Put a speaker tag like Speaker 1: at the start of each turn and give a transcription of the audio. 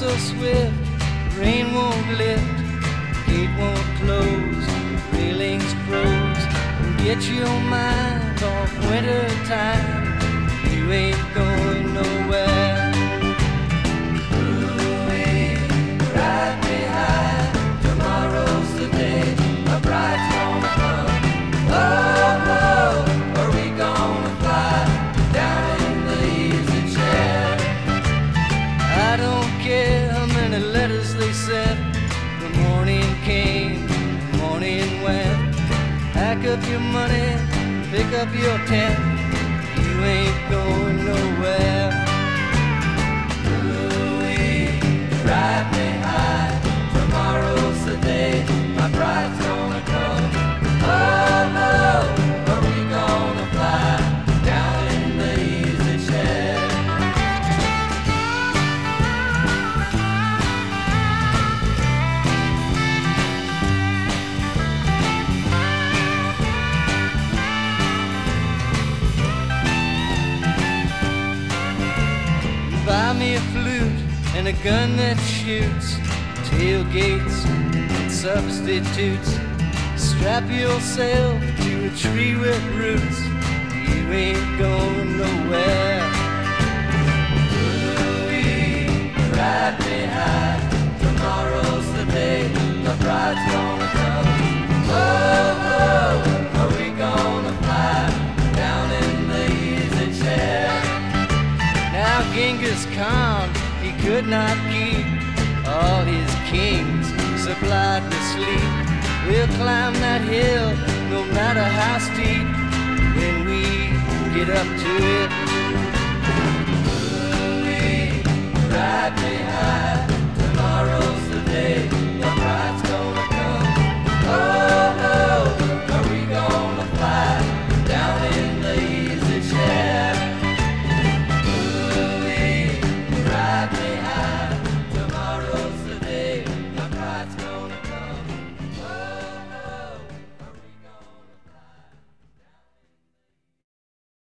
Speaker 1: will swift, the rain won't lift, the gate won't close, the railings froze. Get your mind off winter time, you ain't going nowhere. Ooh-wee, right behind, tomorrow's the day, a bride's gonna come. Oh, oh, are we gonna fly down in the easy chair? I don't care how many letters they sent, the morning came, the morning went. Pack up your money, pick up your tent, you ain't going nowhere. Ooh-wee, right behind, tomorrow's the day, my bride's gonna come. Oh no, are we gonna fly down in the easy chair? Buy me a flute and a gun that shoots, tailgates and substitutes. Strap yourself to a tree with roots, you ain't going nowhere. Ooh-wee, right behind, tomorrow's the day, the bride's gonna come. Oh, oh, are we gonna fly down in the easy chair? Now Genghis Khan, he could not keep all his kings supplied with sleep. We'll climb that hill no matter how steep. When we get up to it,